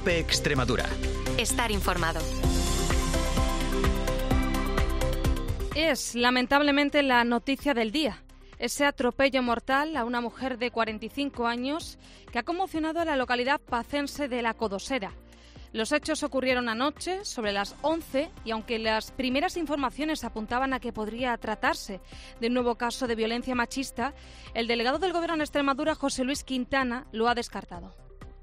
COPE Extremadura. Estar informado. Es lamentablemente la noticia del día. Ese atropello mortal a una mujer de 45 años que ha conmocionado a la localidad pacense de La Codosera. Los hechos ocurrieron anoche, sobre las 11, y aunque las primeras informaciones apuntaban a que podría tratarse de un nuevo caso de violencia machista, el delegado del Gobierno en Extremadura, José Luis Quintana, lo ha descartado.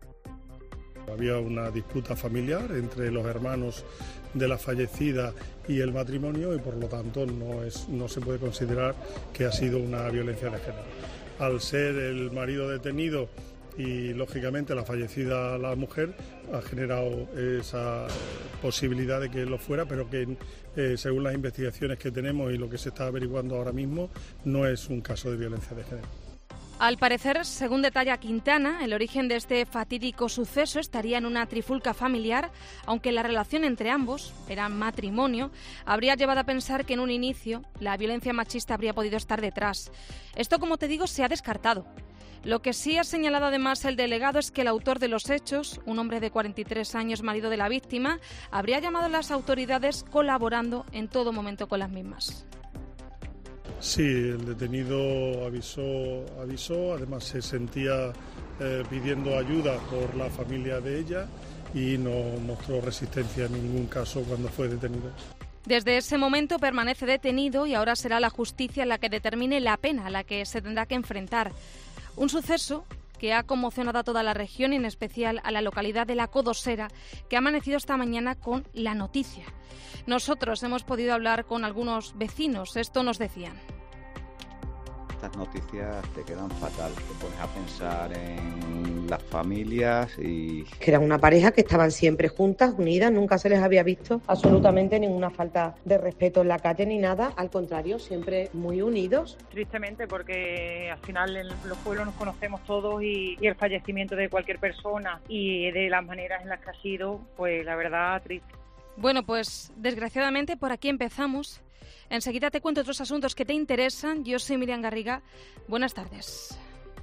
Había una disputa familiar entre los hermanos de la fallecida y el matrimonio y por lo tanto no se puede considerar que ha sido una violencia de género. Al ser el marido detenido y lógicamente la fallecida, la mujer, ha generado esa posibilidad de que lo fuera, pero que según las investigaciones que tenemos y lo que se está averiguando ahora mismo, no es un caso de violencia de género. Al parecer, según detalla Quintana, el origen de este fatídico suceso estaría en una trifulca familiar, aunque la relación entre ambos, era matrimonio, habría llevado a pensar que en un inicio la violencia machista habría podido estar detrás. Esto, como te digo, se ha descartado. Lo que sí ha señalado además el delegado es que el autor de los hechos, un hombre de 43 años, marido de la víctima, habría llamado a las autoridades colaborando en todo momento con las mismas. Sí, el detenido avisó, además se sentía pidiendo ayuda por la familia de ella y no mostró resistencia en ningún caso cuando fue detenido. Desde ese momento permanece detenido y ahora será la justicia la que determine la pena a la que se tendrá que enfrentar. Un suceso que ha conmocionado a toda la región y en especial a la localidad de La Codosera, que ha amanecido esta mañana con la noticia. Nosotros hemos podido hablar con algunos vecinos, esto nos decían. Estas noticias te quedan fatal, te pones a pensar en las familias y... Que eran una pareja que estaban siempre juntas, unidas, nunca se les había visto absolutamente ninguna falta de respeto en la calle ni nada, al contrario, siempre muy unidos. Tristemente, porque al final en los pueblos nos conocemos todos y el fallecimiento de cualquier persona y de las maneras en las que ha sido, pues la verdad, triste. Bueno, pues desgraciadamente por aquí empezamos. Enseguida te cuento otros asuntos que te interesan. Yo soy Miriam Garriga. Buenas tardes.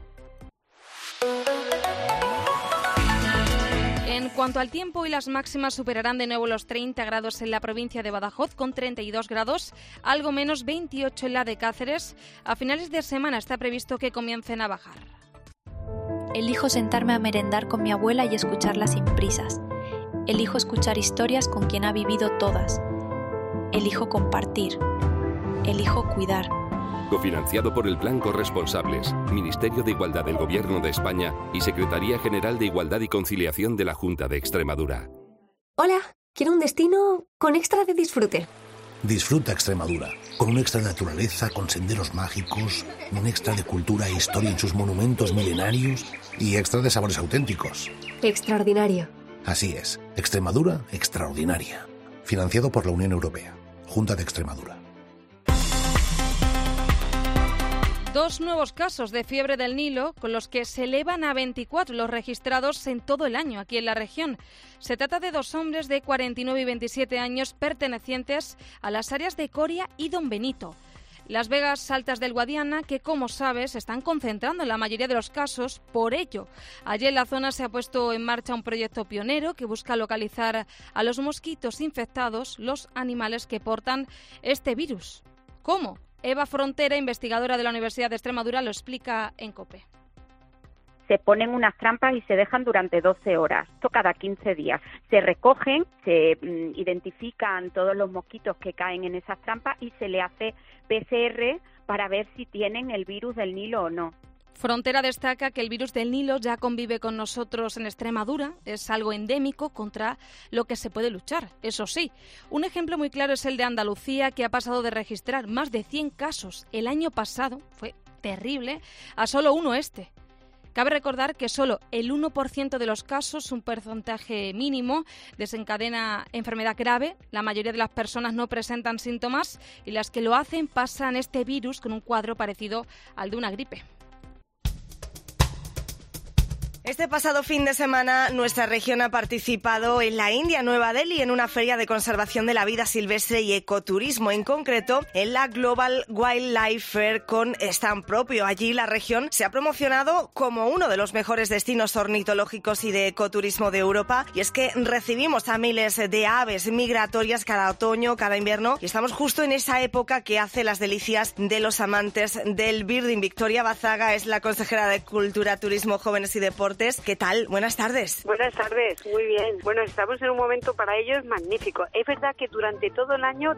En cuanto al tiempo, hoy las máximas superarán de nuevo los 30 grados en la provincia de Badajoz, con 32 grados, algo menos 28 en la de Cáceres. A finales de semana está previsto que comiencen a bajar. Elijo sentarme a merendar con mi abuela y escucharla sin prisas. Elijo escuchar historias con quien ha vivido todas. Elijo compartir. Elijo cuidar. Cofinanciado por el Plan Corresponsables, Ministerio de Igualdad del Gobierno de España y Secretaría General de Igualdad y Conciliación de la Junta de Extremadura. Hola, quiero un destino con extra de disfrute. Disfruta Extremadura, con un extra de naturaleza, con senderos mágicos, un extra de cultura e historia en sus monumentos milenarios y extra de sabores auténticos. Extraordinario. Así es, Extremadura extraordinaria. Financiado por la Unión Europea, Junta de Extremadura. 2 nuevos casos de fiebre del Nilo, con los que se elevan a 24 los registrados en todo el año aquí en la región. Se trata de 2 hombres de 49 y 27 años pertenecientes a las áreas de Coria y Don Benito. Las Vegas Altas del Guadiana, que como sabes se están concentrando en la mayoría de los casos. Por ello, allí en la zona se ha puesto en marcha un proyecto pionero que busca localizar a los mosquitos infectados, los animales que portan este virus. ¿Cómo? Eva Frontera, investigadora de la Universidad de Extremadura, lo explica en COPE. Se ponen unas trampas y se dejan durante 12 horas, esto cada 15 días. Se recogen, se identifican todos los mosquitos que caen en esas trampas y se le hace PCR para ver si tienen el virus del Nilo o no. Frontera destaca que el virus del Nilo ya convive con nosotros en Extremadura, es algo endémico contra lo que se puede luchar. Eso sí, un ejemplo muy claro es el de Andalucía, que ha pasado de registrar más de 100 casos el año pasado, fue terrible, a solo uno este. Cabe recordar que solo el 1% de los casos, un porcentaje mínimo, desencadena enfermedad grave. La mayoría de las personas no presentan síntomas y las que lo hacen pasan este virus con un cuadro parecido al de una gripe. Este pasado fin de semana nuestra región ha participado en la India, Nueva Delhi, en una feria de conservación de la vida silvestre y ecoturismo, en concreto en la Global Wildlife Fair con stand propio. Allí la región se ha promocionado como uno de los mejores destinos ornitológicos y de ecoturismo de Europa, y es que recibimos a miles de aves migratorias cada otoño, cada invierno, y estamos justo en esa época que hace las delicias de los amantes del birding. Victoria Bazaga es la consejera de Cultura, Turismo, Jóvenes y Deportes. ¿Qué tal? Buenas tardes. Buenas tardes, muy bien. Bueno, estamos en un momento para ellos magnífico. Es verdad que durante todo el año,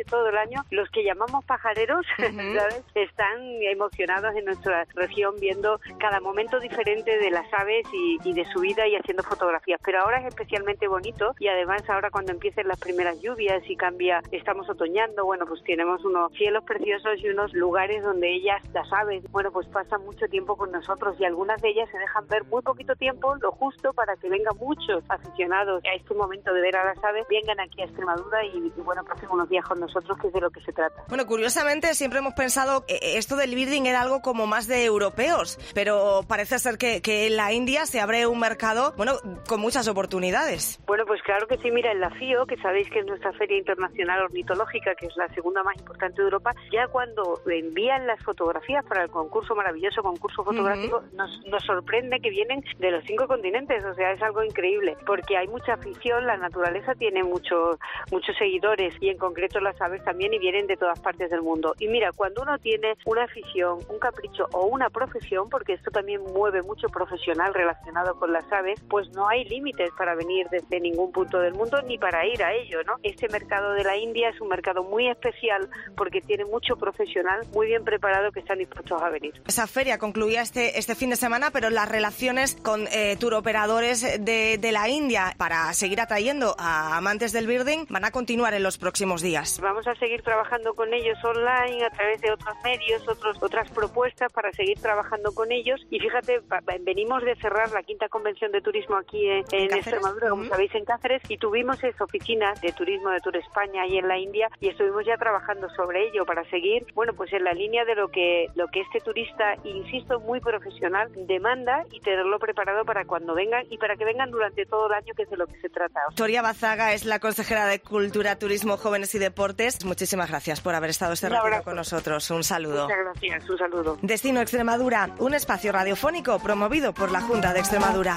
los que llamamos pajareros, ¿sabes?, están emocionados en nuestra región viendo cada momento diferente de las aves y de su vida y haciendo fotografías. Pero ahora es especialmente bonito, y además ahora cuando empiecen las primeras lluvias y cambia, estamos otoñando, bueno, pues tenemos unos cielos preciosos y unos lugares donde ellas, las aves, bueno, pues pasan mucho tiempo con nosotros, y algunas de ellas se dejan ver muy poquito tiempo, lo justo para que vengan muchos aficionados a este momento de ver a las aves, vengan aquí a Extremadura y bueno, pasen unos días con nosotros, que es de lo que se trata. Bueno, curiosamente siempre hemos pensado que esto del birding era algo como más de europeos, pero parece ser que en la India se abre un mercado, bueno, con muchas oportunidades. Bueno, pues claro que sí. Mira, en la FIO, que sabéis que es nuestra Feria Internacional Ornitológica, que es la segunda más importante de Europa, ya cuando envían las fotografías para el concurso, maravilloso concurso fotográfico, nos sorprende que vienen de los 5 continentes, o sea, es algo increíble, porque hay mucha afición, la naturaleza tiene muchos seguidores, y en concreto las aves también, y vienen de todas partes del mundo. Y mira, cuando uno tiene una afición, un capricho o una profesión, porque esto también mueve mucho profesional relacionado con las aves, pues no hay límites para venir desde ningún punto del mundo ni para ir a ello, ¿no? Este mercado de la India es un mercado muy especial porque tiene mucho profesional muy bien preparado que están dispuestos a venir. Esa feria concluía este fin de semana, pero las relaciones con turoperadores de la India para seguir atrayendo a amantes del birding van a continuar en los próximos días. Vamos a seguir trabajando con ellos online a través de otros medios, otras propuestas para seguir trabajando con ellos. Y fíjate, venimos de cerrar la 5ª convención de turismo aquí en Extremadura, como sabéis, en Cáceres, y tuvimos esa oficina de turismo de Tour España ahí en la India, y estuvimos ya trabajando sobre ello para seguir, bueno, pues en la línea de lo que este turista, insisto, muy profesional, demanda, y tenerlo preparado para cuando vengan y para que vengan durante todo el año, que es de lo que se trata. Victoria Bazaga es la consejera de Cultura, Turismo, Jóvenes y Deportes. Muchísimas gracias por haber estado este ratito con nosotros. Un saludo. Muchas gracias, un saludo. Destino Extremadura, un espacio radiofónico promovido por la Junta de Extremadura.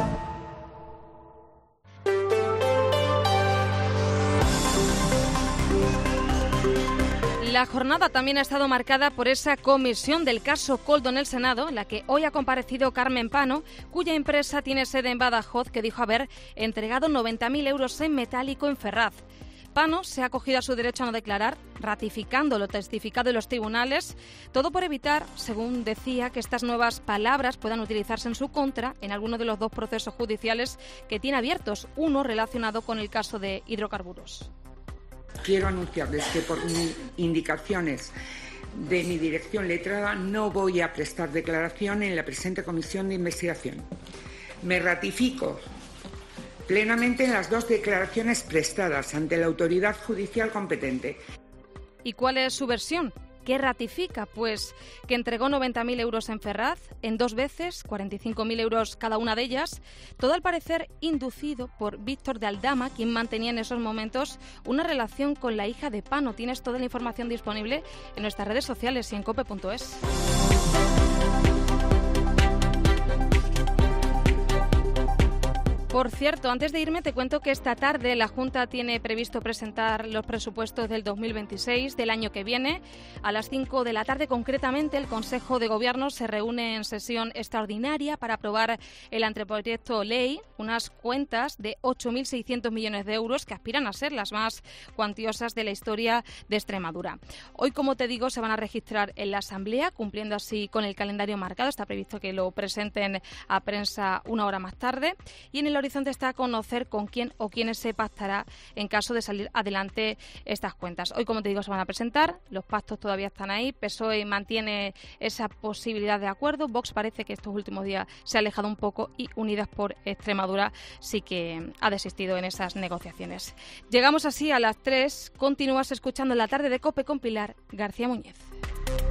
La jornada también ha estado marcada por esa comisión del caso Koldo en el Senado, en la que hoy ha comparecido Carmen Pano, cuya empresa tiene sede en Badajoz, que dijo haber entregado 90.000 euros en metálico en Ferraz. Pano se ha acogido a su derecho a no declarar, ratificando lo testificado en los tribunales, todo por evitar, según decía, que estas nuevas palabras puedan utilizarse en su contra en alguno de los 2 procesos judiciales que tiene abiertos, uno relacionado con el caso de hidrocarburos. Quiero anunciarles que por indicaciones de mi dirección letrada no voy a prestar declaración en la presente comisión de investigación. Me ratifico plenamente en las 2 declaraciones prestadas ante la autoridad judicial competente. ¿Y cuál es su versión? ¿Qué ratifica? Pues que entregó 90.000 euros en Ferraz, en 2 veces, 45.000 euros cada una de ellas, todo al parecer inducido por Víctor de Aldama, quien mantenía en esos momentos una relación con la hija de Pano. Tienes toda la información disponible en nuestras redes sociales y en cope.es. Por cierto, antes de irme te cuento que esta tarde la Junta tiene previsto presentar los presupuestos del 2026 del año que viene. A las 5 de la tarde concretamente el Consejo de Gobierno se reúne en sesión extraordinaria para aprobar el anteproyecto ley, unas cuentas de 8.600 millones de euros que aspiran a ser las más cuantiosas de la historia de Extremadura. Hoy, como te digo, se van a registrar en la Asamblea, cumpliendo así con el calendario marcado. Está previsto que lo presenten a prensa una hora más tarde. Y en el horizonte está conocer con quién o quiénes se pactará en caso de salir adelante estas cuentas. Hoy, como te digo, se van a presentar, los pactos todavía están ahí, PSOE mantiene esa posibilidad de acuerdo, Vox parece que estos últimos días se ha alejado un poco y Unidas por Extremadura sí que ha desistido en esas negociaciones. Llegamos así a las 3, continúas escuchando La Tarde de COPE con Pilar García Muñez.